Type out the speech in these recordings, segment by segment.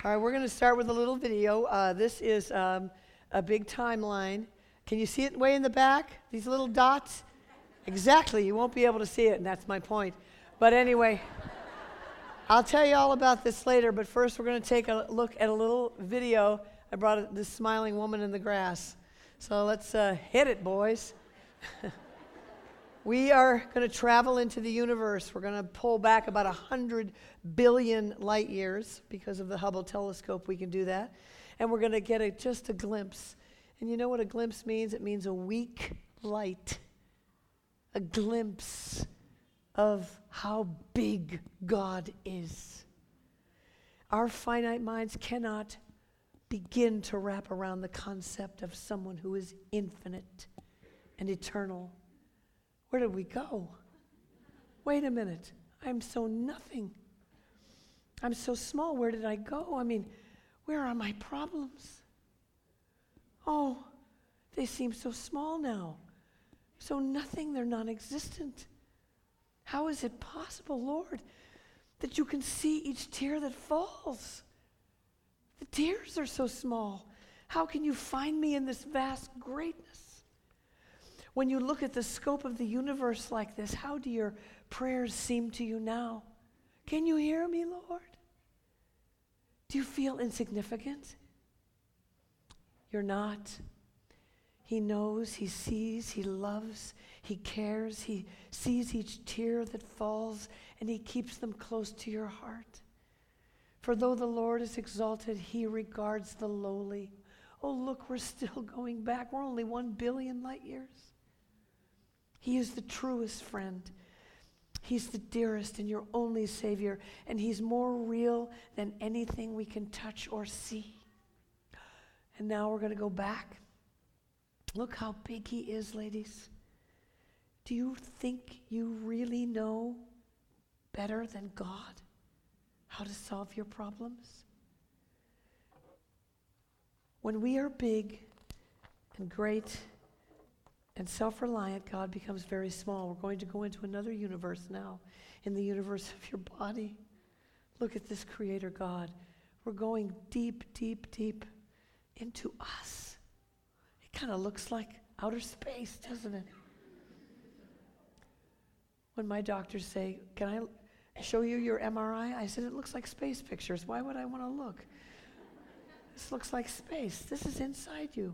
All right, we're going to start with a little video. This is a big timeline. Can you see it way in the back? These little dots? Exactly. You won't be able to see it, and that's my point. But anyway, I'll tell you all about this later, but first we're going to take a look at a little video. I brought this smiling woman in the grass. So let's hit it, boys. We are going to travel into the universe. We're going to pull back about 100 billion light years because of the Hubble telescope. We can do that. And we're going to get just a glimpse. And you know what a glimpse means? It means a weak light. A glimpse of how big God is. Our finite minds cannot begin to wrap around the concept of someone who is infinite and eternal. Where did we go? Wait a minute. I'm so nothing. I'm so small. Where did I go? I mean, where are my problems? Oh, they seem so small now. So nothing, they're non-existent. How is it possible, Lord, that you can see each tear that falls? The tears are so small. How can you find me in this vast greatness? When you look at the scope of the universe like this, how do your prayers seem to you now? Can you hear me, Lord? Do you feel insignificant? You're not. He knows, he sees, he loves, he cares, he sees each tear that falls, and he keeps them close to your heart. For though the Lord is exalted, he regards the lowly. Oh, look, we're still going back. We're only 1 billion light years. He is the truest friend. He's the dearest and your only Savior, and he's more real than anything we can touch or see. And now we're going to go back. Look how big he is, ladies. Do you think you really know better than God how to solve your problems? When we are big and great and self-reliant, God becomes very small. We're going to go into another universe now, in the universe of your body. Look at this Creator God. We're going deep, deep, deep into us. It kind of looks like outer space, doesn't it? When my doctors say, "Can I show you your MRI?" I said, "It looks like space pictures. Why would I want to look? This looks like space. This is inside you."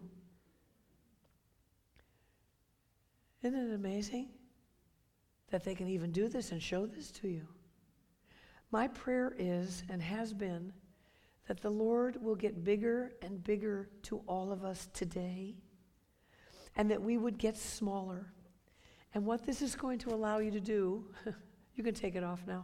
Isn't it amazing that they can even do this and show this to you? My prayer is and has been that the Lord will get bigger and bigger to all of us today, and that we would get smaller. And what this is going to allow you to do, you can take it off now,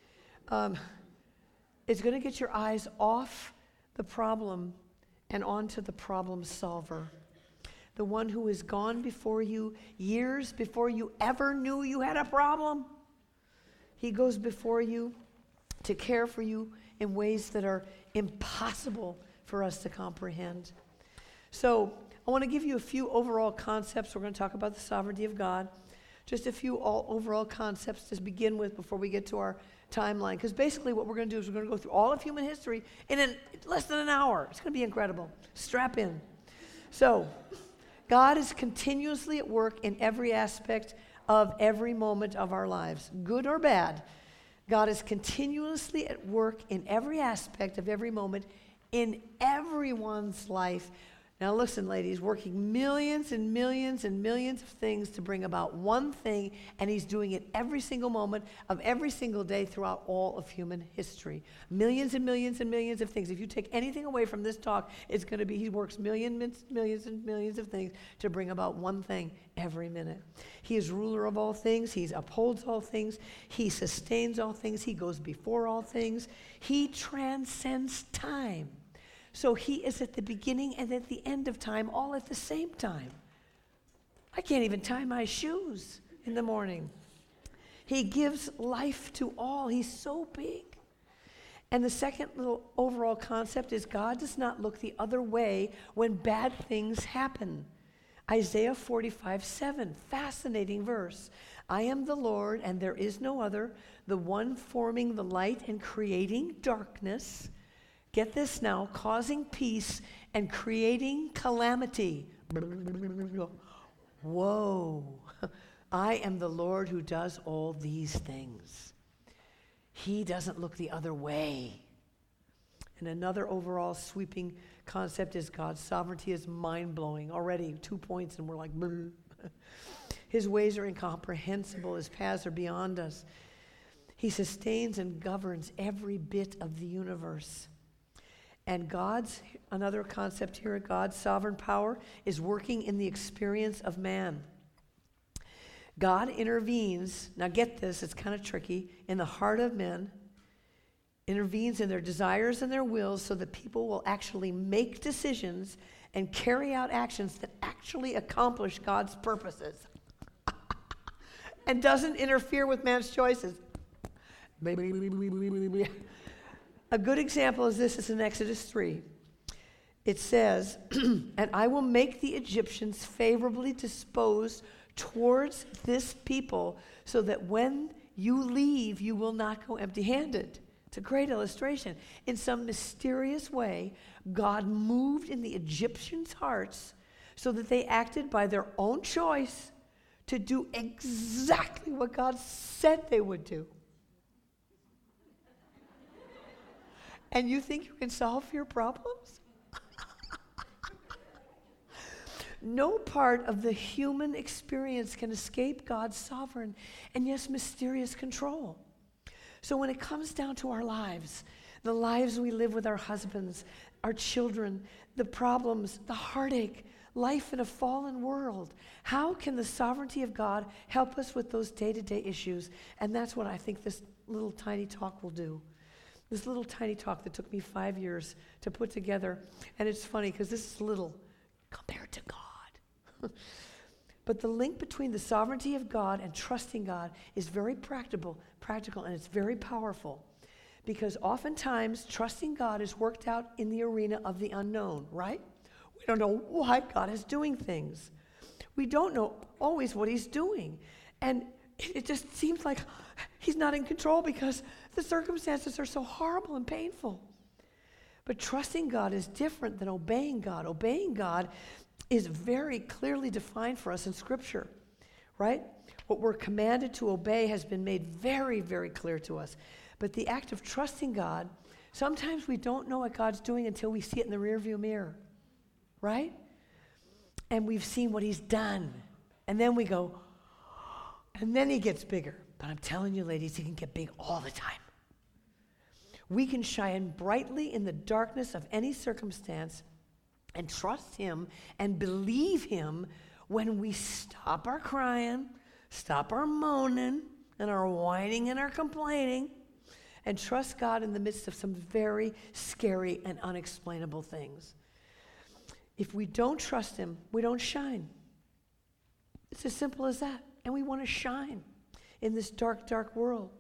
it's going to get your eyes off the problem and onto the problem solver. The one who has gone before you years before you ever knew you had a problem. He goes before you to care for you in ways that are impossible for us to comprehend. So I want to give you a few overall concepts. We're going to talk about the sovereignty of God. Just a few overall concepts to begin with before we get to our timeline. Because basically what we're going to do is we're going to go through all of human history in less than an hour. It's going to be incredible. Strap in. So God is continuously at work in every aspect of every moment of our lives, good or bad. God is continuously at work in every aspect of every moment in everyone's life. Now listen, ladies, working millions and millions and millions of things to bring about one thing, and he's doing it every single moment of every single day throughout all of human history. Millions and millions and millions of things. If you take anything away from this talk, it's going to be he works millions and millions of things to bring about one thing every minute. He is ruler of all things. He upholds all things. He sustains all things. He goes before all things. He transcends time. So he is at the beginning and at the end of time, all at the same time. I can't even tie my shoes in the morning. He gives life to all. He's so big. And the second little overall concept is God does not look the other way when bad things happen. Isaiah 45:7, fascinating verse. I am the Lord, and there is no other, the one forming the light and creating darkness. Get this now, causing peace and creating calamity. Whoa. I am the Lord who does all these things. He doesn't look the other way. And another overall sweeping concept is God's sovereignty is mind-blowing. Already 2 points and we're like, brr. His ways are incomprehensible. His paths are beyond us. He sustains and governs every bit of the universe. And another concept here, God's sovereign power is working in the experience of man. God intervenes, now get this, it's kind of tricky, in the heart of men, intervenes in their desires and their wills so that people will actually make decisions and carry out actions that actually accomplish God's purposes and doesn't interfere with man's choices. A good example is this is in Exodus 3. It says, and I will make the Egyptians favorably disposed towards this people so that when you leave, you will not go empty-handed. It's a great illustration. In some mysterious way, God moved in the Egyptians' hearts so that they acted by their own choice to do exactly what God said they would do. And you think you can solve your problems? No part of the human experience can escape God's sovereign and yes, mysterious control. So when it comes down to our lives, the lives we live with our husbands, our children, the problems, the heartache, life in a fallen world, how can the sovereignty of God help us with those day-to-day issues? And that's what I think this little tiny talk will do. This little tiny talk that took me 5 years to put together. And it's funny because this is little compared to God. But the link between the sovereignty of God and trusting God is very practical, and it's very powerful. Because oftentimes, trusting God is worked out in the arena of the unknown, right? We don't know why God is doing things. We don't know always what he's doing. And it just seems like he's not in control because the circumstances are so horrible and painful. But trusting God is different than obeying God. Obeying God is very clearly defined for us in Scripture, right? What we're commanded to obey has been made very, very clear to us. But the act of trusting God, sometimes we don't know what God's doing until we see it in the rearview mirror, right? And we've seen what he's done. And then we go, and then he gets bigger. But I'm telling you, ladies, he can get big all the time. We can shine brightly in the darkness of any circumstance and trust him and believe him when we stop our crying, stop our moaning, and our whining and our complaining, and trust God in the midst of some very scary and unexplainable things. If we don't trust him, we don't shine. It's as simple as that. And we want to shine in this dark, dark world.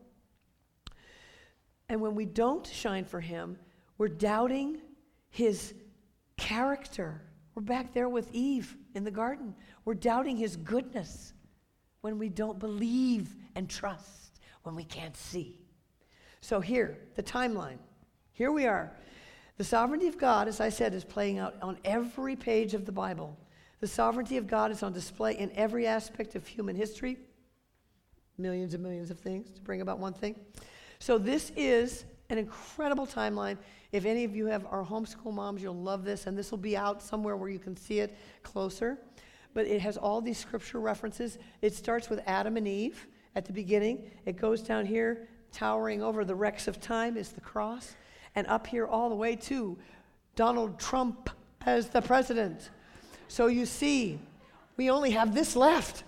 And when we don't shine for him, we're doubting his character. We're back there with Eve in the garden. We're doubting his goodness when we don't believe and trust, when we can't see. So here, the timeline. Here we are. The sovereignty of God, as I said, is playing out on every page of the Bible. The sovereignty of God is on display in every aspect of human history. Millions and millions of things to bring about one thing. So this is an incredible timeline. If any of you have our homeschool moms, you'll love this, and this will be out somewhere where you can see it closer. But it has all these scripture references. It starts with Adam and Eve at the beginning. It goes down here, towering over the wrecks of time is the cross, and up here all the way to Donald Trump as the president. So you see, we only have this left.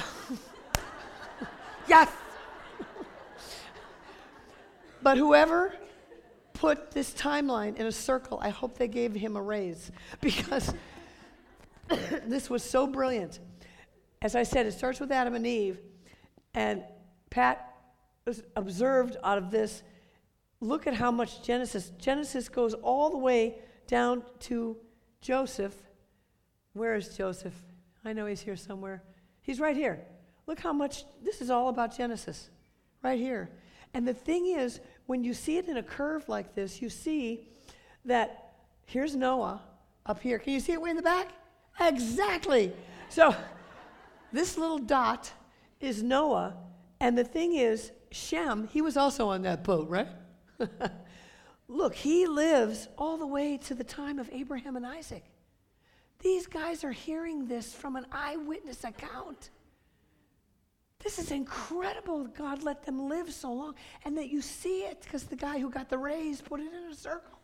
Yes! But whoever put this timeline in a circle, I hope they gave him a raise because this was so brilliant. As I said, it starts with Adam and Eve, and Pat was observed out of this. Look at how much Genesis goes all the way down to Joseph. Where is Joseph? I know he's here somewhere. He's right here. Look how much, this is all about Genesis, right here. And the thing is, when you see it in a curve like this, you see that here's Noah up here. Can you see it way in the back? Exactly. So this little dot is Noah, and the thing is, Shem, he was also on that boat, right? Look, he lives all the way to the time of Abraham and Isaac. These guys are hearing this from an eyewitness account. This is incredible that God let them live so long, and that you see it because the guy who got the raise put it in a circle.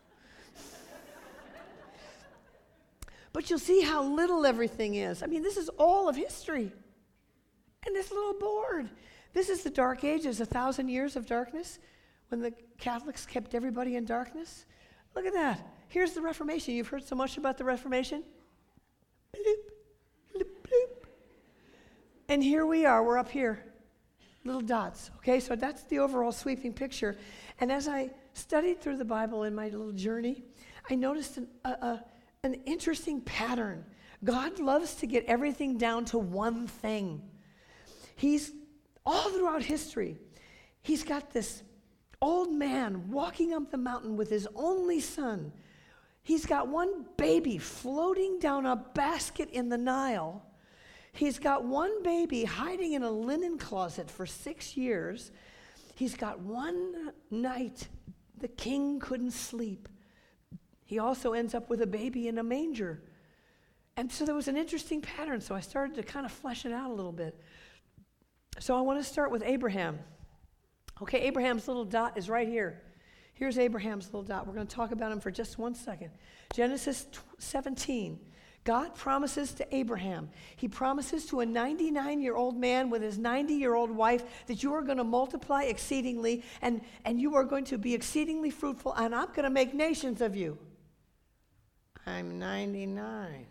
But you'll see how little everything is. I mean, this is all of history. And this little board. This is the Dark Ages, 1,000 years of darkness, when the Catholics kept everybody in darkness. Look at that. Here's the Reformation. You've heard so much about the Reformation. Bloop, bloop, bloop. And here we are. We're up here. Little dots. Okay, so that's the overall sweeping picture. And as I studied through the Bible in my little journey, I noticed an interesting pattern. God loves to get everything down to one thing. He's, all throughout history, he's got this old man walking up the mountain with his only son. He's got one baby floating down a basket in the Nile. He's got one baby hiding in a linen closet for 6 years. He's got one night the king couldn't sleep. He also ends up with a baby in a manger. And so there was an interesting pattern, so I started to kind of flesh it out a little bit. So I want to start with Abraham. Okay, Abraham's little dot is right here. Here's Abraham's little dot. We're going to talk about him for just 1 second. Genesis 17. God promises to Abraham. He promises to a 99-year-old man with his 90-year-old wife that you are going to multiply exceedingly, and you are going to be exceedingly fruitful, and I'm going to make nations of you. I'm 99.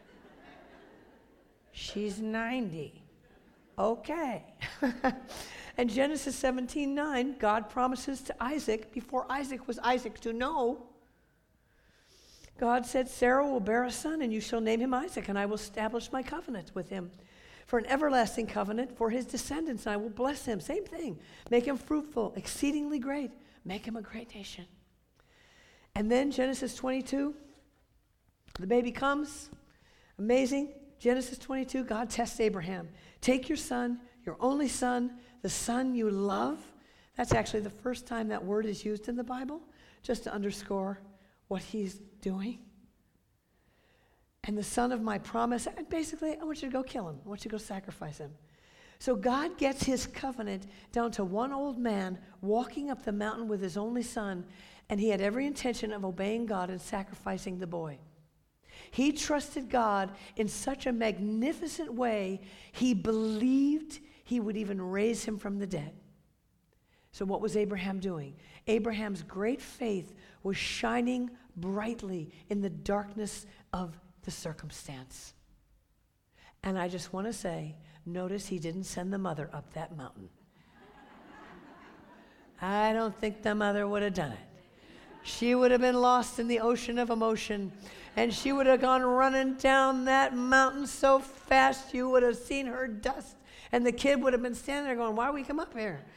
She's 90. Okay. And Genesis 17:9, God promises to Isaac, before Isaac was Isaac to know, God said, Sarah will bear a son, and you shall name him Isaac, and I will establish my covenant with him for an everlasting covenant for his descendants, and I will bless him. Same thing. Make him fruitful, exceedingly great. Make him a great nation. And then Genesis 22, the baby comes. Amazing. Genesis 22, God tests Abraham. Take your son, your only son, the son you love. That's actually the first time that word is used in the Bible, just to underscore what he's doing. And the son of my promise, and basically, I want you to go kill him. I want you to go sacrifice him. So God gets his covenant down to one old man walking up the mountain with his only son, and he had every intention of obeying God and sacrificing the boy. He trusted God in such a magnificent way, he believed he would even raise him from the dead. So what was Abraham doing? Abraham's great faith was shining brightly in the darkness of the circumstance. And I just want to say, notice he didn't send the mother up that mountain. I don't think the mother would have done it. She would have been lost in the ocean of emotion, and she would have gone running down that mountain so fast you would have seen her dust, and the kid would have been standing there going, why we come up here?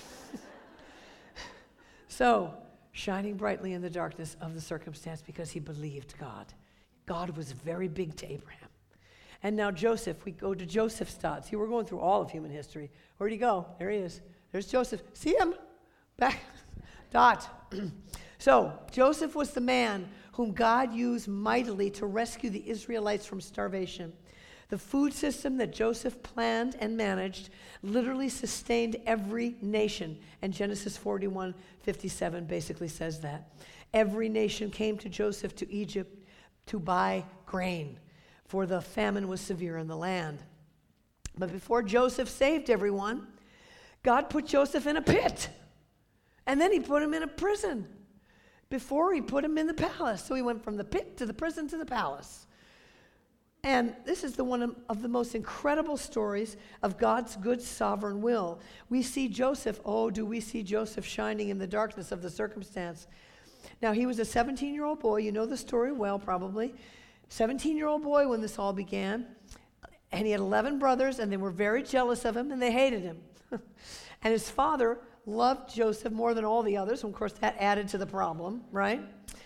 So, shining brightly in the darkness of the circumstance because he believed God. God was very big to Abraham. And now Joseph, we go to Joseph's dot. See, we're going through all of human history. Where'd he go? There he is. There's Joseph. See him? Back. Dot. So, Joseph was the man whom God used mightily to rescue the Israelites from starvation. The food system that Joseph planned and managed literally sustained every nation. And Genesis 41:57 basically says that. Every nation came to Joseph to Egypt to buy grain, for the famine was severe in the land. But before Joseph saved everyone, God put Joseph in a pit. And then he put him in a prison. Before he put him in the palace. So he went from the pit to the prison to the palace. And this is the one of the most incredible stories of God's good sovereign will. We see Joseph, do we see Joseph shining in the darkness of the circumstance. Now, he was a 17-year-old boy. You know the story well, probably. 17-year-old boy when this all began. And he had 11 brothers, and they were very jealous of him, and they hated him. And his father loved Joseph more than all the others. And of course, that added to the problem, right?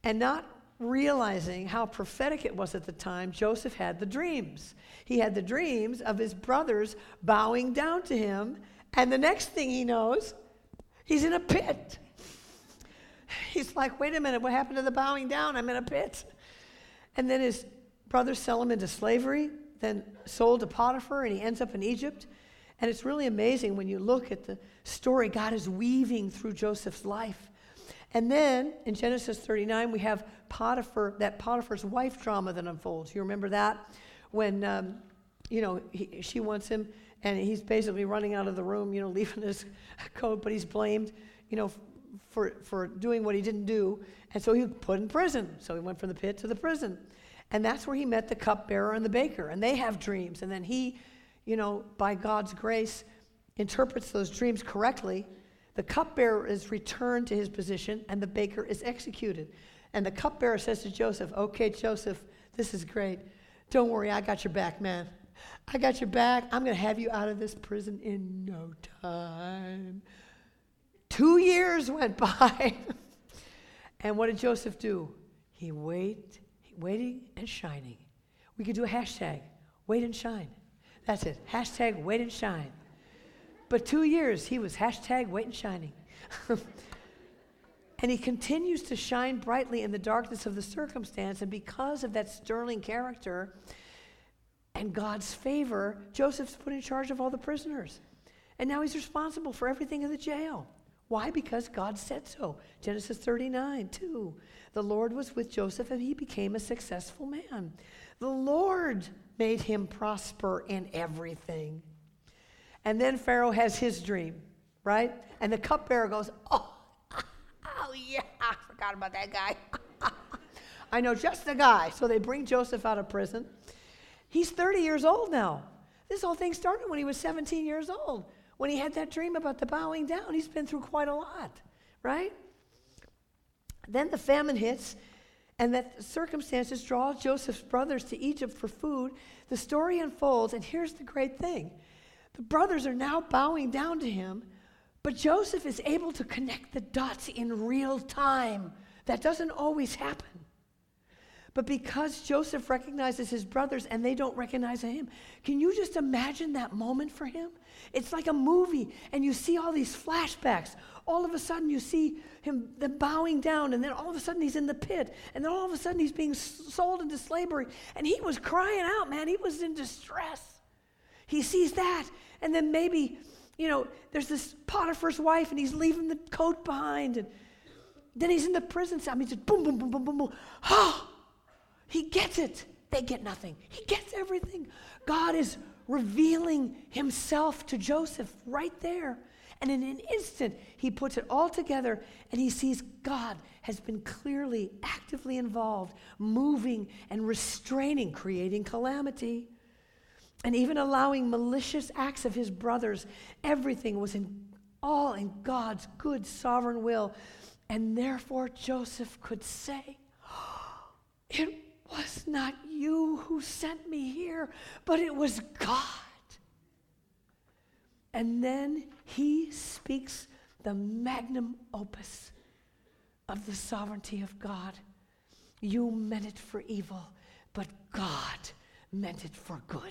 And not realizing how prophetic it was at the time, Joseph had the dreams. He had the dreams of his brothers bowing down to him, and the next thing he knows, he's in a pit. He's like, wait a minute, what happened to the bowing down? I'm in a pit. And then his brothers sell him into slavery, then sold to Potiphar, and he ends up in Egypt. And it's really amazing when you look at the story God is weaving through Joseph's life. And then in Genesis 39, we have Potiphar's wife drama that unfolds. You remember that? When, she wants him, and he's basically running out of the room, leaving his coat, but he's blamed, for doing what he didn't do. And so he was put in prison. So he went from the pit to the prison. And that's where he met the cupbearer and the baker. And they have dreams. And then he, by God's grace, interprets those dreams correctly. The cupbearer is returned to his position, and the baker is executed. And the cupbearer says to Joseph, okay, Joseph, this is great. Don't worry, I got your back, man. I got your back. I'm going to have you out of this prison in no time. 2 years went by. And what did Joseph do? He waiting and shining. We could do a hashtag, wait and shine. That's it, hashtag wait and shine. But 2 years, he was hashtag wait and shining. And he continues to shine brightly in the darkness of the circumstance. And because of that sterling character and God's favor, Joseph's put in charge of all the prisoners. And now he's responsible for everything in the jail. Why? Because God said so. Genesis 39:2. The Lord was with Joseph, and he became a successful man. The Lord made him prosper in everything. And then Pharaoh has his dream, right? And the cupbearer goes, oh yeah, I forgot about that guy. I know just the guy. So they bring Joseph out of prison. He's 30 years old now. This whole thing started when he was 17 years old, when he had that dream about the bowing down. He's been through quite a lot, right? Then the famine hits, and that circumstances draw Joseph's brothers to Egypt for food. The story unfolds, and here's the great thing. The brothers are now bowing down to him, but Joseph is able to connect the dots in real time. That doesn't always happen. But because Joseph recognizes his brothers and they don't recognize him, can you just imagine that moment for him? It's like a movie, and you see all these flashbacks. All of a sudden you see him bowing down, and then all of a sudden he's in the pit, and then all of a sudden he's being sold into slavery, and he was crying out, man. He was in distress. He sees that, and then maybe, there's this Potiphar's wife, and he's leaving the coat behind, and then he's in the prison cell. I mean, just boom, boom, boom, boom, boom, boom. Oh, he gets it. They get nothing. He gets everything. God is revealing himself to Joseph right there. And in an instant, he puts it all together, and he sees God has been clearly, actively involved, moving and restraining, creating calamity, and even allowing malicious acts of his brothers. Everything was all in God's good sovereign will. And therefore, Joseph could say, it was not you who sent me here, but it was God. And then he speaks the magnum opus of the sovereignty of God. You meant it for evil, but God meant it for good.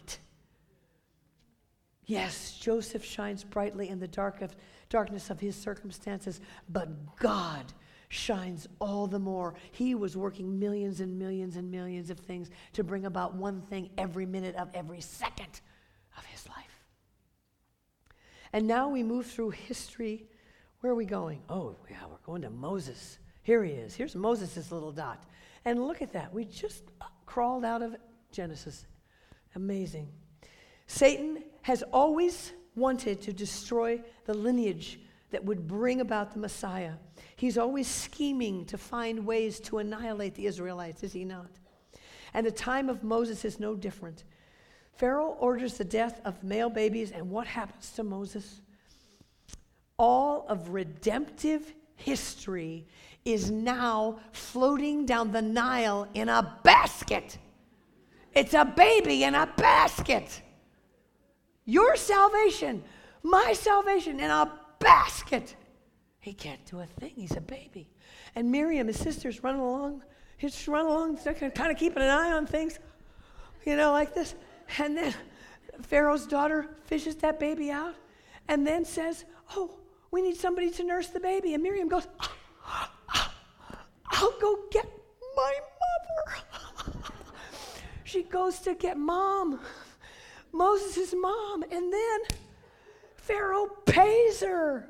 Yes, Joseph shines brightly in the darkness of his circumstances, but God shines all the more. He was working millions and millions and millions of things to bring about one thing every minute of every second of his life. And now we move through history. Where are we going? Oh, yeah, we're going to Moses. Here he is. Here's Moses' little dot. And look at that. We just crawled out of Genesis. Amazing. Satan has always wanted to destroy the lineage that would bring about the Messiah. He's always scheming to find ways to annihilate the Israelites, is he not? And the time of Moses is no different. Pharaoh orders the death of male babies, and what happens to Moses? All of redemptive history is now floating down the Nile in a basket. It's a baby in a basket. Your salvation, my salvation in a basket. He can't do a thing. He's a baby. And Miriam, his sister's running along. He's running along, kind of keeping an eye on things, like this. And then Pharaoh's daughter fishes that baby out and then says, oh, we need somebody to nurse the baby. And Miriam goes, I'll go get my mother. She goes to get mom, Moses' mom, and then Pharaoh pays her.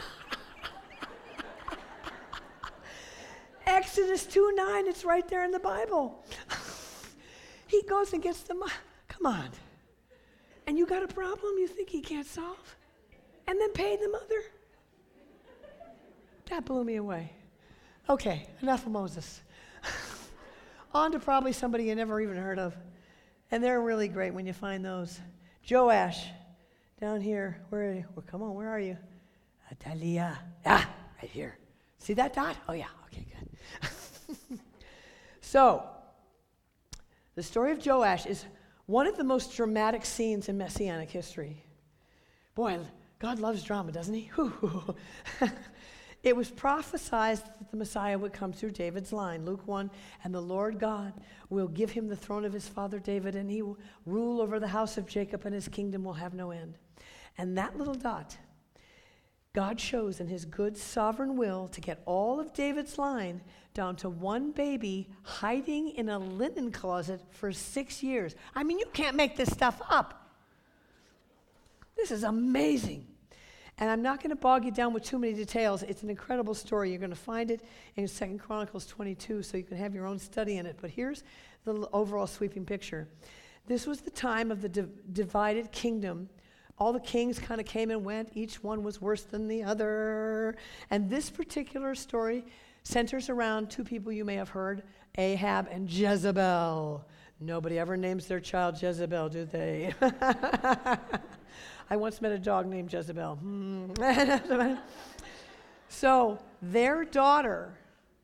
Exodus 2:9, it's right there in the Bible. He goes and gets the mom. Come on. And you got a problem you think he can't solve? And then paid the mother? That blew me away. Okay, enough of Moses. On to probably somebody you never even heard of. And they're really great when you find those. Joash, down here. Where are you? Well, come on, where are you? Atalia. Ah, right here. See that dot? Oh, yeah. Okay, good. So, the story of Joash is one of the most dramatic scenes in Messianic history. Boy, God loves drama, doesn't he? It was prophesied that the Messiah would come through David's line. Luke 1, and the Lord God will give him the throne of his father David, and he will rule over the house of Jacob, and his kingdom will have no end. And that little dot, God chose in his good sovereign will to get all of David's line down to one baby hiding in a linen closet for 6 years. I mean, you can't make this stuff up. This is amazing. And I'm not going to bog you down with too many details. It's an incredible story. You're going to find it in 2 Chronicles 22, so you can have your own study in it. But here's the overall sweeping picture. This was the time of the divided kingdom. All the kings kind of came and went. Each one was worse than the other. And this particular story centers around two people you may have heard, Ahab and Jezebel. Nobody ever names their child Jezebel, do they? I once met a dog named Jezebel. So their daughter,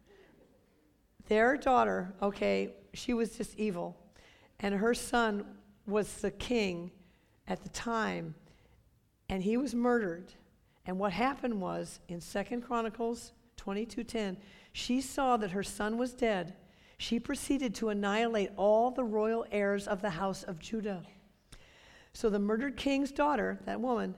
okay, she was just evil. And her son was the king at the time, and he was murdered. And what happened was, in 2 Chronicles 22:10, she saw that her son was dead. She proceeded to annihilate all the royal heirs of the house of Judah. So the murdered king's daughter, that woman,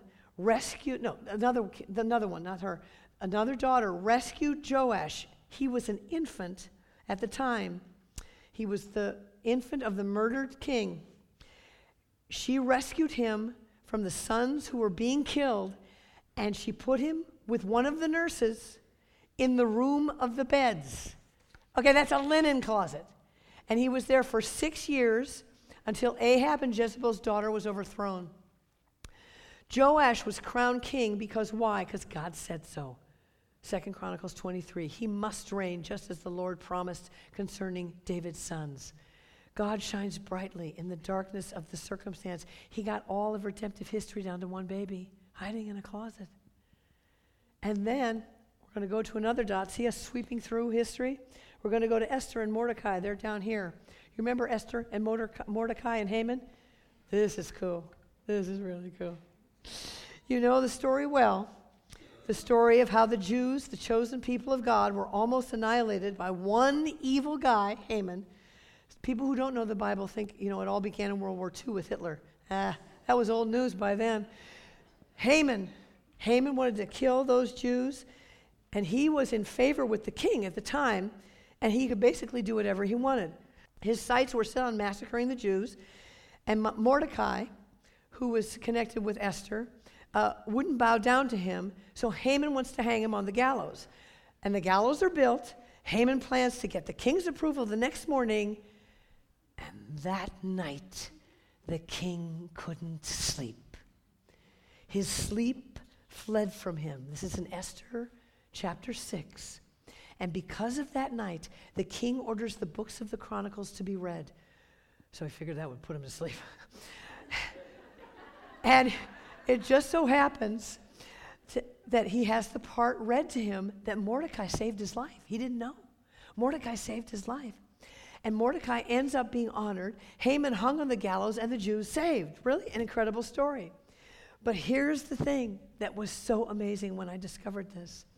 another daughter rescued Joash. He was an infant at the time. He was the infant of the murdered king. She rescued him from the sons who were being killed, and she put him with one of the nurses in the room of the beds. Okay, that's a linen closet. And he was there for 6 years until Ahab and Jezebel's daughter was overthrown. Joash was crowned king because why? Because God said so. 2 Chronicles 23. He must reign just as the Lord promised concerning David's sons. God shines brightly in the darkness of the circumstance. He got all of redemptive history down to one baby hiding in a closet. And then we're going to go to another dot. See us sweeping through history? We're going to go to Esther and Mordecai. They're down here. You remember Esther and Mordecai and Haman? This is cool. This is really cool. You know the story well. The story of how the Jews, the chosen people of God, were almost annihilated by one evil guy, Haman. People who don't know the Bible think, it all began in World War II with Hitler. That was old news by then. Haman wanted to kill those Jews, and he was in favor with the king at the time, and he could basically do whatever he wanted. His sights were set on massacring the Jews, and Mordecai, who was connected with Esther, wouldn't bow down to him, so Haman wants to hang him on the gallows. And the gallows are built. Haman plans to get the king's approval the next morning, and that night, the king couldn't sleep. His sleep fled from him. This is in Esther chapter 6. And because of that night, the king orders the books of the Chronicles to be read. So I figured that would put him to sleep. And it just so happens that he has the part read to him that Mordecai saved his life. He didn't know. Mordecai saved his life. And Mordecai ends up being honored. Haman hung on the gallows and the Jews saved. Really an incredible story. But here's the thing that was so amazing when I discovered this.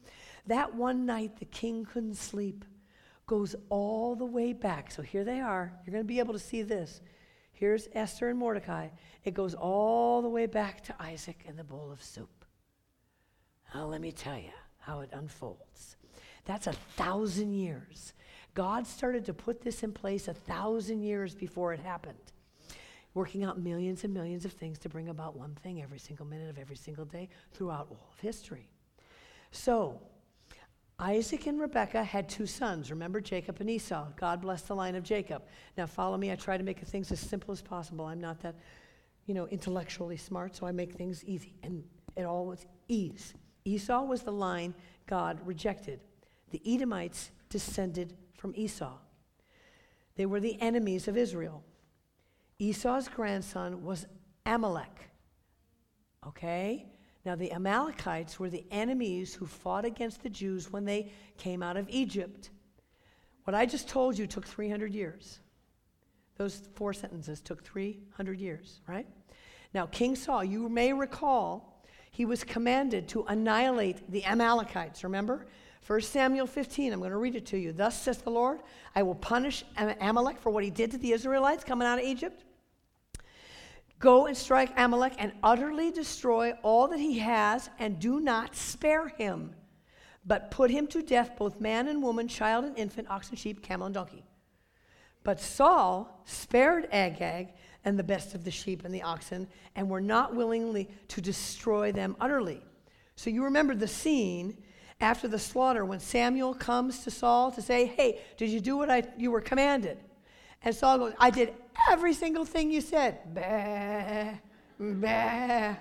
That one night the king couldn't sleep. Goes all the way back. So here they are. You're going to be able to see this. Here's Esther and Mordecai. It goes all the way back to Isaac and the bowl of soup. Now let me tell you how it unfolds. That's 1,000 years. God started to put this in place 1,000 years before it happened, working out millions and millions of things to bring about one thing every single minute of every single day throughout all of history. So, Isaac and Rebekah had 2 sons. Remember Jacob and Esau. God blessed the line of Jacob. Now follow me. I try to make things as simple as possible. I'm not that, intellectually smart, so I make things easy. And it all was ease. Esau was the line God rejected. The Edomites descended from Esau. They were the enemies of Israel. Esau's grandson was Amalek. Okay? Now, the Amalekites were the enemies who fought against the Jews when they came out of Egypt. What I just told you took 300 years. Those 4 sentences took 300 years, right? Now, King Saul, you may recall, he was commanded to annihilate the Amalekites, remember? 1 Samuel 15, I'm going to read it to you. Thus says the Lord, I will punish Amalek for what he did to the Israelites coming out of Egypt. Go and strike Amalek and utterly destroy all that he has, and do not spare him, but put him to death, both man and woman, child and infant, ox and sheep, camel and donkey. But Saul spared Agag and the best of the sheep and the oxen, and were not willingly to destroy them utterly. So you remember the scene after the slaughter when Samuel comes to Saul to say, hey, did you do what you were commanded? And Saul goes, I did every single thing you said. Bah, bah.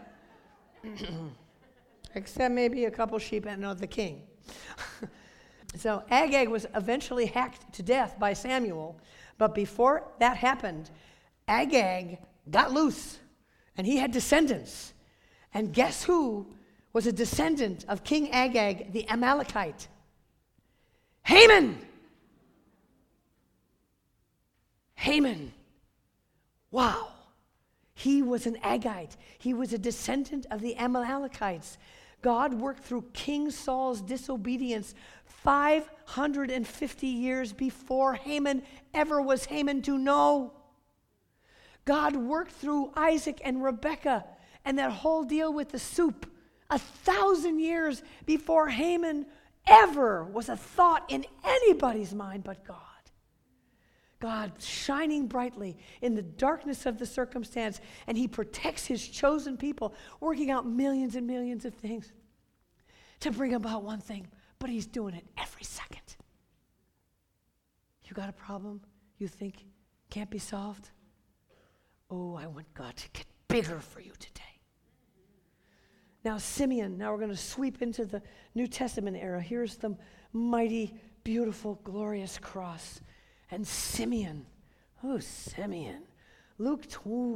Except maybe a couple sheep and not the king. So Agag was eventually hacked to death by Samuel. But before that happened, Agag got loose. And he had descendants. And guess who was a descendant of King Agag, the Amalekite? Haman! Haman. Wow. He was an Agite. He was a descendant of the Amalekites. God worked through King Saul's disobedience 550 years before Haman ever was Haman to know. God worked through Isaac and Rebekah and that whole deal with the soup 1,000 years before Haman ever was a thought in anybody's mind but God. God shining brightly in the darkness of the circumstance, and he protects his chosen people, working out millions and millions of things to bring about one thing, but he's doing it every second. You got a problem you think can't be solved? Oh, I want God to get bigger for you today. Now, Simeon, now we're going to sweep into the New Testament era. Here's the mighty, beautiful, glorious cross. And Simeon, Luke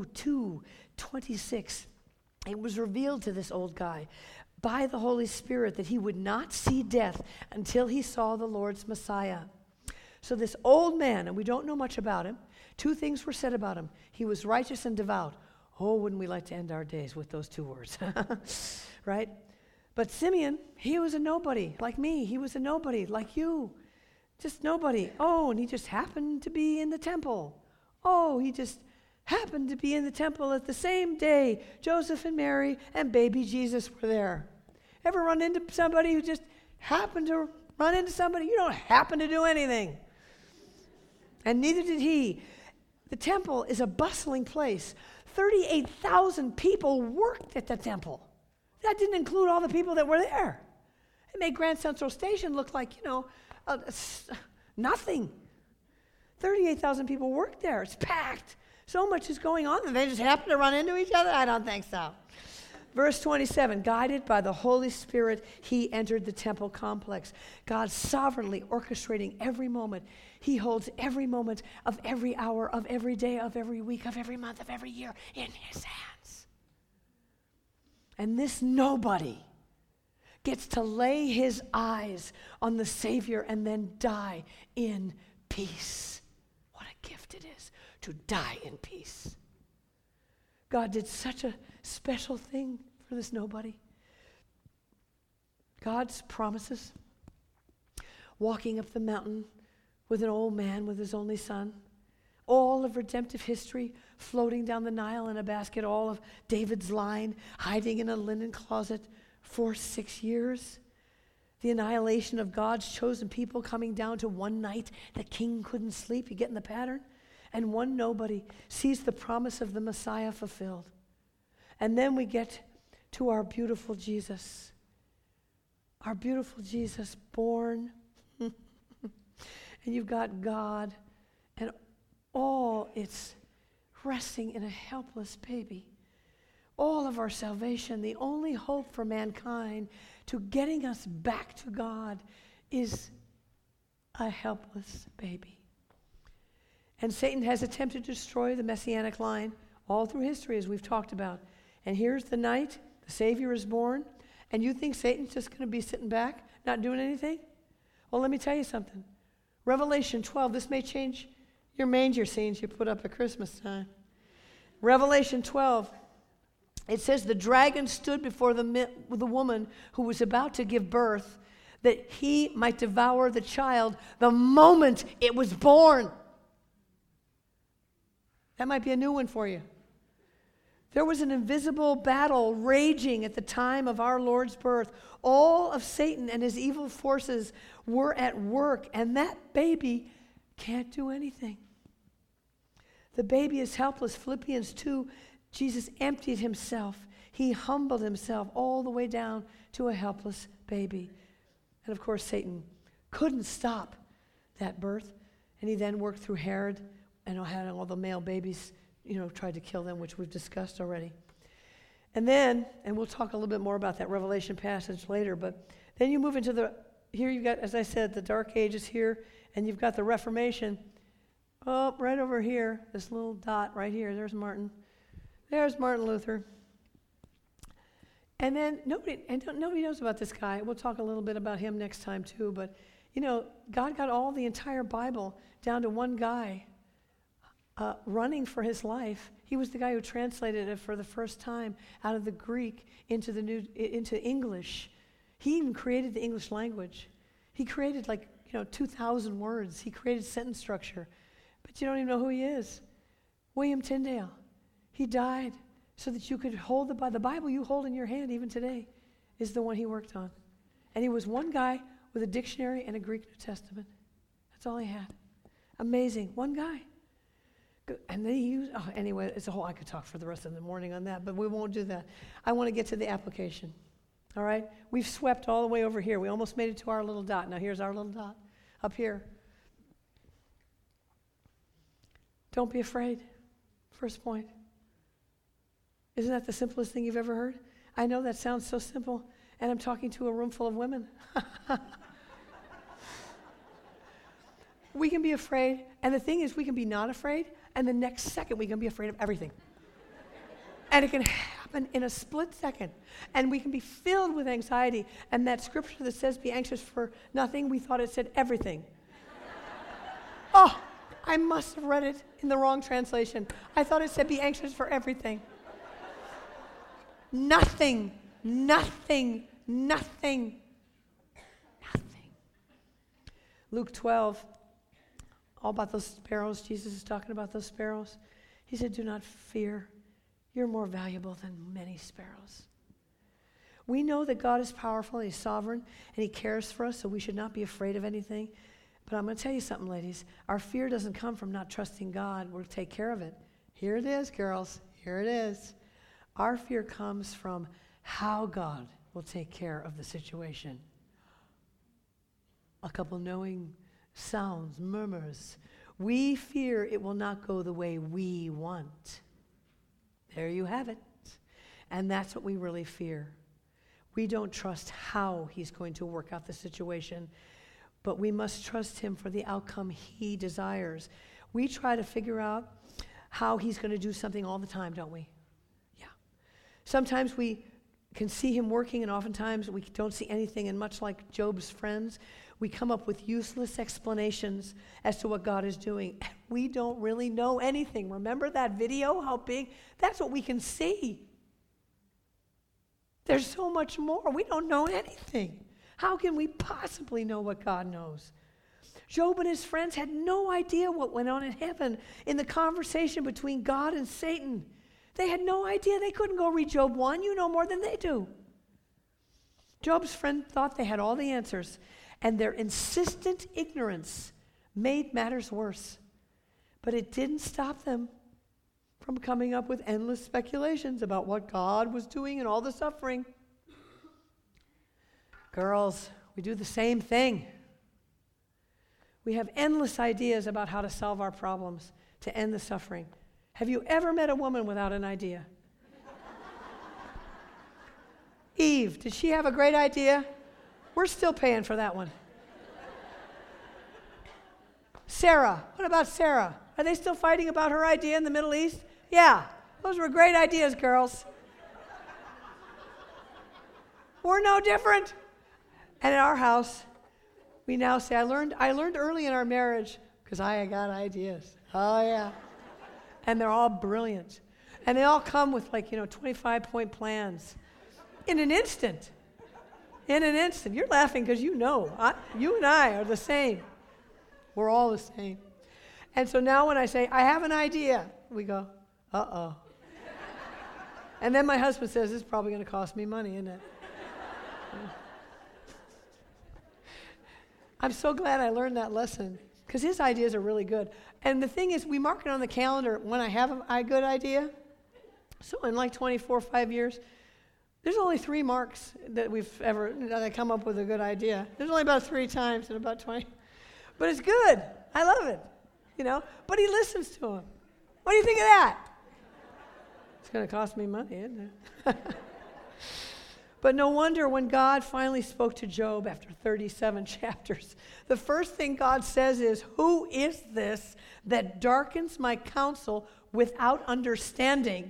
2:26, it was revealed to this old guy by the Holy Spirit that he would not see death until he saw the Lord's Messiah. So this old man, and we don't know much about him, 2 things were said about him. He was righteous and devout. Oh, wouldn't we like to end our days with those 2 words, right? But Simeon, he was a nobody like me. He was a nobody like you. Just nobody. Oh, and he just happened to be in the temple. Oh, he just happened to be in the temple at the same day Joseph and Mary and baby Jesus were there. Ever run into somebody who just happened to run into somebody? You don't happen to do anything. And neither did he. The temple is a bustling place. 38,000 people worked at the temple. That didn't include all the people that were there. It made Grand Central Station look like, nothing. 38,000 people work there. It's packed. So much is going on, and they just happen to run into each other? I don't think so. Verse 27, guided by the Holy Spirit, he entered the temple complex. God sovereignly orchestrating every moment. He holds every moment of every hour, of every day, of every week, of every month, of every year in his hands. And this nobody gets to lay his eyes on the Savior and then die in peace. What a gift it is to die in peace. God did such a special thing for this nobody. God's promises walking up the mountain with an old man with his only son. All of redemptive history floating down the Nile in a basket. All of David's line hiding in a linen closet for 6 years. The annihilation of God's chosen people coming down to one night. The king couldn't sleep. You get in the pattern? And one nobody sees the promise of the Messiah fulfilled. And then we get to our beautiful Jesus. Our beautiful Jesus born. And you've got God, and all it's resting in a helpless baby. All of our salvation, the only hope for mankind to getting us back to God is a helpless baby. And Satan has attempted to destroy the Messianic line all through history, as we've talked about. And here's the night, the Savior is born, and you think Satan's just going to be sitting back, not doing anything? Well, let me tell you something. Revelation 12, this may change your manger scenes you put up at Christmas time. Revelation 12, it says, the dragon stood before the woman who was about to give birth, that he might devour the child the moment it was born. That might be a new one for you. There was an invisible battle raging at the time of our Lord's birth. All of Satan and his evil forces were at work, and that baby can't do anything. The baby is helpless. Philippians 2, Jesus emptied himself. He humbled himself all the way down to a helpless baby. And of course, Satan couldn't stop that birth. And he then worked through Herod and had all the male babies, tried to kill them, which we've discussed already. And then, and we'll talk a little bit more about that Revelation passage later, but then you move into here you've got, as I said, the Dark Ages here, and you've got the Reformation. Oh, right over here, this little dot right here, there's Martin. There's Martin Luther. And then nobody knows about this guy. We'll talk a little bit about him next time too, but God got all the entire Bible down to one guy running for his life. He was the guy who translated it for the first time out of the Greek into English. He even created the English language. He created 2,000 words. He created sentence structure. But you don't even know who he is. William Tyndale. He died so that you could hold the Bible you hold in your hand even today is the one he worked on. And he was one guy with a dictionary and a Greek New Testament. That's all he had. Amazing. One guy. And then he used, anyway, I could talk for the rest of the morning on that, but we won't do that. I want to get to the application. All right? We've swept all the way over here. We almost made it to our little dot. Now here's our little dot up here. Don't be afraid. First point. Isn't that the simplest thing you've ever heard? I know that sounds so simple, and I'm talking to a room full of women. We can be afraid, and the thing is we can be not afraid, and the next second we can be afraid of everything. And it can happen in a split second. And we can be filled with anxiety. And that scripture that says be anxious for nothing, we thought it said everything. Oh, I must have read it in the wrong translation. I thought it said be anxious for everything. Nothing, nothing, nothing, nothing. Luke 12, all about those sparrows. Jesus is talking about those sparrows. He said, do not fear. You're more valuable than many sparrows. We know that God is powerful, He's sovereign, and He cares for us, so we should not be afraid of anything. But I'm going to tell you something, ladies. Our fear doesn't come from not trusting God. We'll take care of it. Here it is, girls. Here it is. Our fear comes from how God will take care of the situation. A couple knowing sounds, murmurs. We fear it will not go the way we want. There you have it. And that's what we really fear. We don't trust how He's going to work out the situation, but we must trust Him for the outcome He desires. We try to figure out how He's going to do something all the time, don't we? Yeah. Sometimes we can see Him working, and oftentimes we don't see anything, and much like Job's friends, we come up with useless explanations as to what God is doing. We don't really know anything. Remember that video, how big? That's what we can see. There's so much more. We don't know anything. How can we possibly know what God knows? Job and his friends had no idea what went on in heaven in the conversation between God and Satan. They had no idea. They couldn't go read Job 1. You know more than they do. Job's friend thought they had all the answers, and their insistent ignorance made matters worse. But it didn't stop them from coming up with endless speculations about what God was doing and all the suffering. Girls, we do the same thing. We have endless ideas about how to solve our problems, to end the suffering. Have you ever met a woman without an idea? Eve, did she have a great idea? We're still paying for that one. Sarah, what about Sarah? Are they still fighting about her idea in the Middle East? Yeah, those were great ideas, girls. We're no different. And in our house, we now say, I learned early in our marriage, because I got ideas. Oh, yeah. And they're all brilliant. And they all come with 25-point plans. In an instant. In an instant. You're laughing because you know. You and I are the same. We're all the same. And so now when I say, I have an idea, we go, uh-oh. And then my husband says, this is probably going to cost me money, isn't it? I'm so glad I learned that lesson because his ideas are really good. And the thing is, we mark it on the calendar when I have a good idea. So in 24 or 5 years, there's only 3 marks that I come up with a good idea. There's only about 3 times in about 20. But it's good. I love it, But he listens to him. What do you think of that? It's going to cost me money, isn't it? But no wonder when God finally spoke to Job after 37 chapters, the first thing God says is, who is this that darkens my counsel without understanding?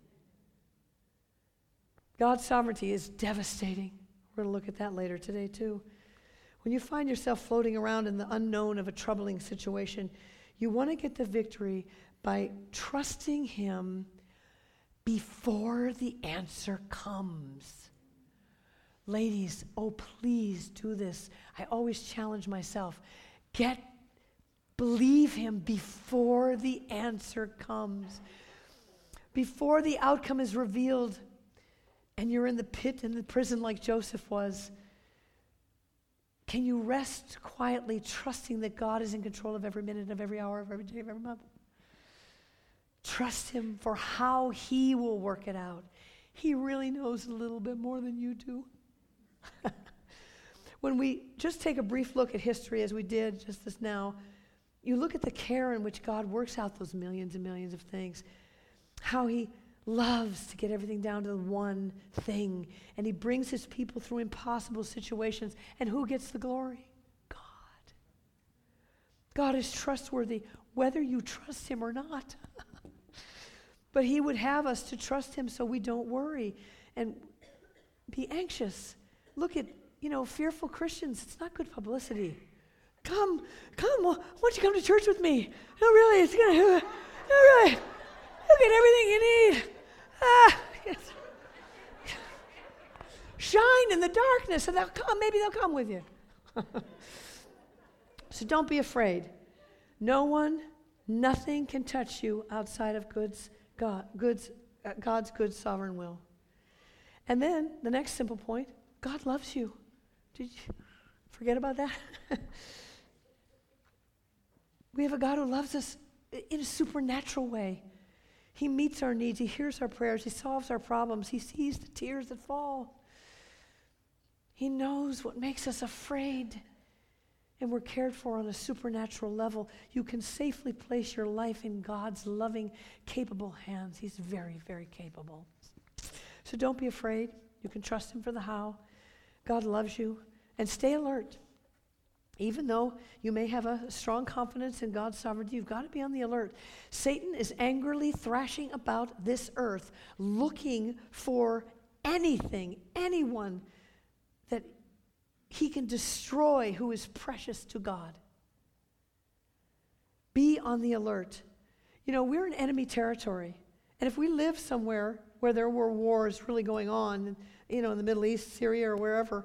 God's sovereignty is devastating. We're going to look at that later today too. When you find yourself floating around in the unknown of a troubling situation, you want to get the victory by trusting Him before the answer comes. Ladies, oh, please do this. I always challenge myself. Believe Him before the answer comes. Before the outcome is revealed and you're in the pit, in the prison like Joseph was, can you rest quietly trusting that God is in control of every minute of every hour of every day of every month? Trust Him for how He will work it out. He really knows a little bit more than you do. When we just take a brief look at history as we did just this now, you look at the care in which God works out those millions and millions of things, how He loves to get everything down to the one thing, and He brings His people through impossible situations, and who gets the glory? God. God is trustworthy whether you trust Him or not. But He would have us to trust Him so we don't worry and be anxious. Look at, fearful Christians. It's not good publicity. Come, why don't you come to church with me? No, really, it's going to, no, really, you'll get everything you need. Shine in the darkness, and maybe they'll come with you. So don't be afraid. Nothing can touch you outside of God's good sovereign will. And then the next simple point, God loves you. Did you forget about that? We have a God who loves us in a supernatural way. He meets our needs. He hears our prayers. He solves our problems. He sees the tears that fall. He knows what makes us afraid. And we're cared for on a supernatural level. You can safely place your life in God's loving, capable hands. He's very, very capable. So don't be afraid. You can trust Him for the how. God loves you. And stay alert. Even though you may have a strong confidence in God's sovereignty, you've got to be on the alert. Satan is angrily thrashing about this earth, looking for anyone that he can destroy who is precious to God. Be on the alert. We're in enemy territory. And if we live somewhere where there were wars really going on, in the Middle East, Syria, or wherever,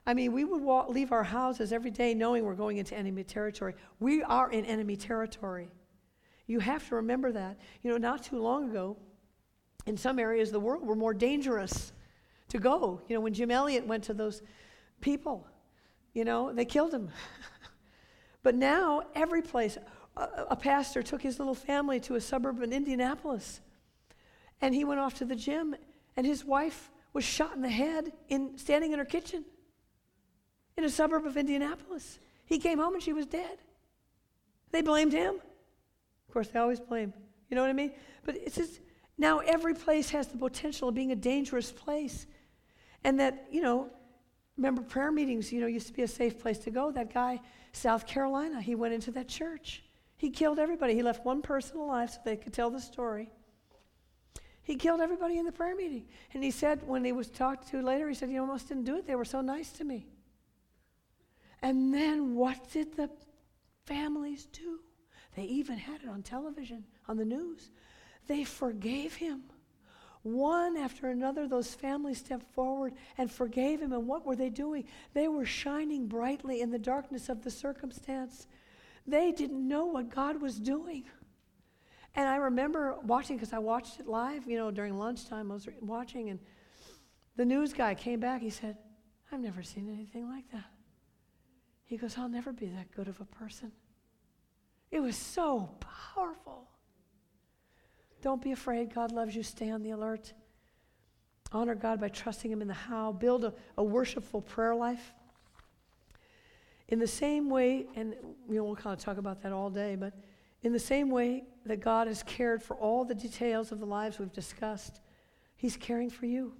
I mean, we would leave our houses every day knowing we're going into enemy territory. We are in enemy territory. You have to remember that. Not too long ago, in some areas of the world, were more dangerous to go. When Jim Elliot went to those people, they killed him. But now, every place, a pastor took his little family to a suburb in Indianapolis, and he went off to the gym, and his wife was shot in the head standing in her kitchen in a suburb of Indianapolis. He came home and she was dead. They blamed him. Of course, they always blame. You know what I mean? But it's just, now every place has the potential of being a dangerous place. And that, remember prayer meetings, used to be a safe place to go. That guy, South Carolina, he went into that church. He killed everybody. He left one person alive so they could tell the story. He killed everybody in the prayer meeting. And he said, when he was talked to later, he said, almost didn't do it. They were so nice to me. And then what did the families do? They even had it on television, on the news. They forgave him. One after another, those families stepped forward and forgave him. And what were they doing? They were shining brightly in the darkness of the circumstance. They didn't know what God was doing. And I remember watching, because I watched it live, during lunchtime. I was watching, and the news guy came back. He said, I've never seen anything like that. He goes, I'll never be that good of a person. It was so powerful. Don't be afraid. God loves you. Stay on the alert. Honor God by trusting him in the how. Build a worshipful prayer life. In the same way, and we'll kind of talk about that all day, but in the same way that God has cared for all the details of the lives we've discussed, he's caring for you.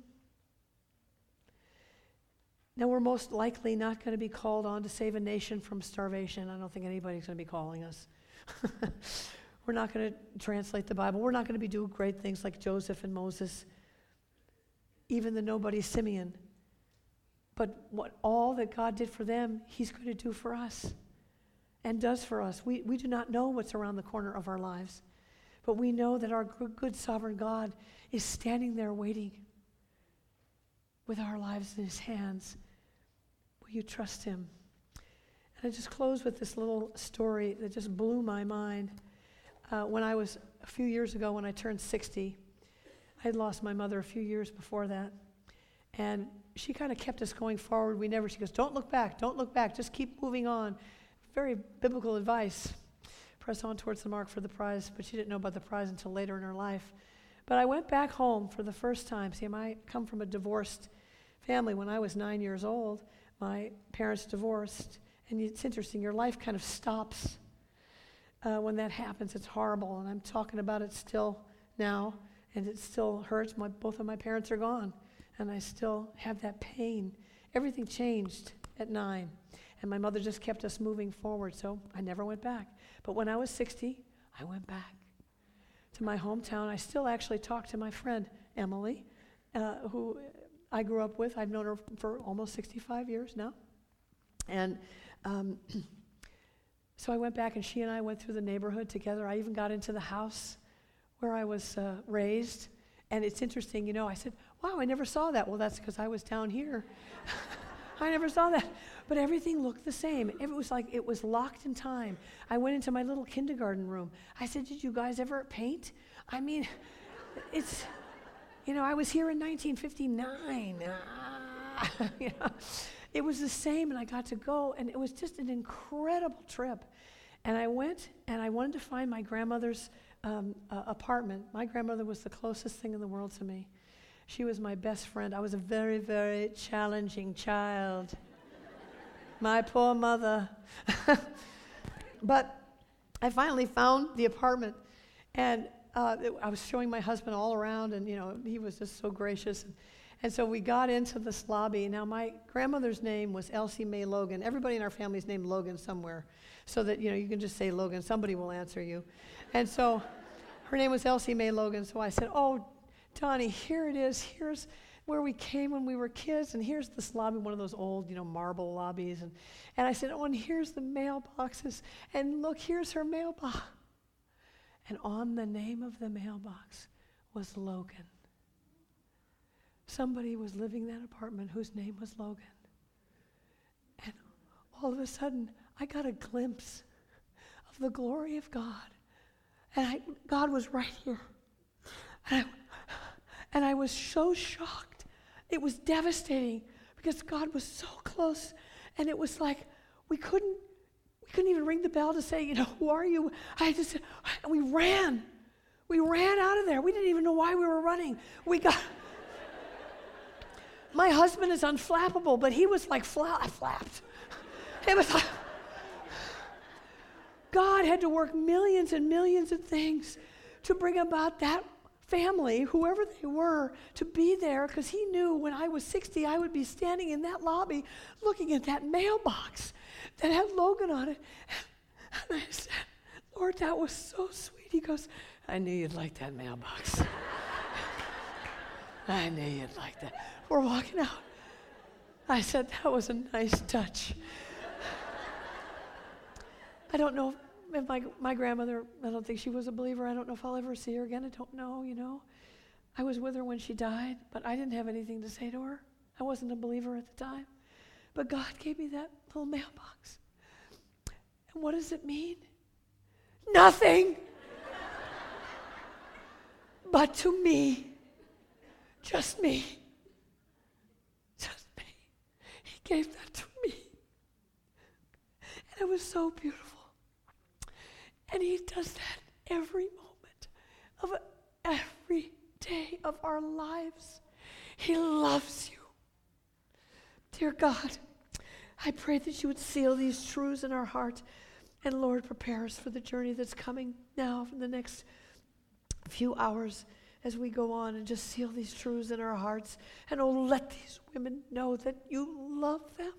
Now, we're most likely not going to be called on to save a nation from starvation. I don't think anybody's going to be calling us. We're not going to translate the Bible. We're not going to be doing great things like Joseph and Moses, even the nobody Simeon. But all that God did for them, he's going to do for us and does for us. We do not know what's around the corner of our lives, but we know that our good sovereign God is standing there waiting with our lives in his hands. Will you trust him? And I just close with this little story that just blew my mind. When I was, a few years ago, when I turned 60, I had lost my mother a few years before that. And she kind of kept us going forward. She goes, don't look back, just keep moving on. Very biblical advice. Press on towards the mark for the prize, but she didn't know about the prize until later in her life. But I went back home for the first time. See, I come from a divorced family. When I was 9 years old, my parents divorced. And it's interesting, your life kind of stops when that happens. It's horrible, and I'm talking about it still now, and it still hurts. Both of my parents are gone, and I still have that pain. Everything changed at 9, and my mother just kept us moving forward, so I never went back. But when I was 60, I went back to my hometown. I still actually talk to my friend, Emily, who I grew up with. I've known her for almost 65 years now. And so I went back, and she and I went through the neighborhood together. I even got into the house where I was raised. And it's interesting, I said, wow, I never saw that. Well, that's because I was down here. I never saw that. But everything looked the same. It was like it was locked in time. I went into my little kindergarten room. I said, did you guys ever paint? I mean, it's, I was here in 1959. It was the same, and I got to go, and it was just an incredible trip. And I went, and I wanted to find my grandmother's apartment. My grandmother was the closest thing in the world to me. She was my best friend. I was a very, very challenging child. My poor mother. But I finally found the apartment, and I was showing my husband all around, and he was just so gracious. And so we got into this lobby. Now, my grandmother's name was Elsie Mae Logan. Everybody in our family is named Logan somewhere, so that you can just say Logan. Somebody will answer you. And so her name was Elsie Mae Logan. So I said, oh, Donnie, here it is. Here's where we came when we were kids, and here's this lobby, one of those old, marble lobbies. And I said, oh, and here's the mailboxes. And look, here's her mailbox. And on the name of the mailbox was Logan. Somebody was living in that apartment whose name was Logan. all of a sudden, I got a glimpse of the glory of God. And God was right here. And I was so shocked. It was devastating because God was so close. And it was like we couldn't even ring the bell to say, who are you? I just said, and we ran. We ran out of there. We didn't even know why we were running. My husband is unflappable, but he was like flapped. It was like, God had to work millions and millions of things to bring about that family, whoever they were, to be there, because he knew when I was 60, I would be standing in that lobby looking at that mailbox that had Logan on it. And I said, Lord, that was so sweet. He goes, I knew you'd like that mailbox. I knew you'd like that. We're walking out. I said, that was a nice touch. I don't know if my grandmother, I don't think she was a believer. I don't know if I'll ever see her again. I don't know, I was with her when she died, but I didn't have anything to say to her. I wasn't a believer at the time. But God gave me that little mailbox. And what does it mean? Nothing. But to me, just me. Just me. He gave that to me. And it was so beautiful. And he does that every moment of every day of our lives. He loves you. Dear God, I pray that you would seal these truths in our heart. And Lord, prepare us for the journey that's coming now for the next few hours as we go on, and just seal these truths in our hearts. And oh, let these women know that you love them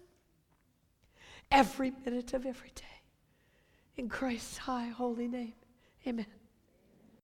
every minute of every day. In Christ's high, holy name, amen.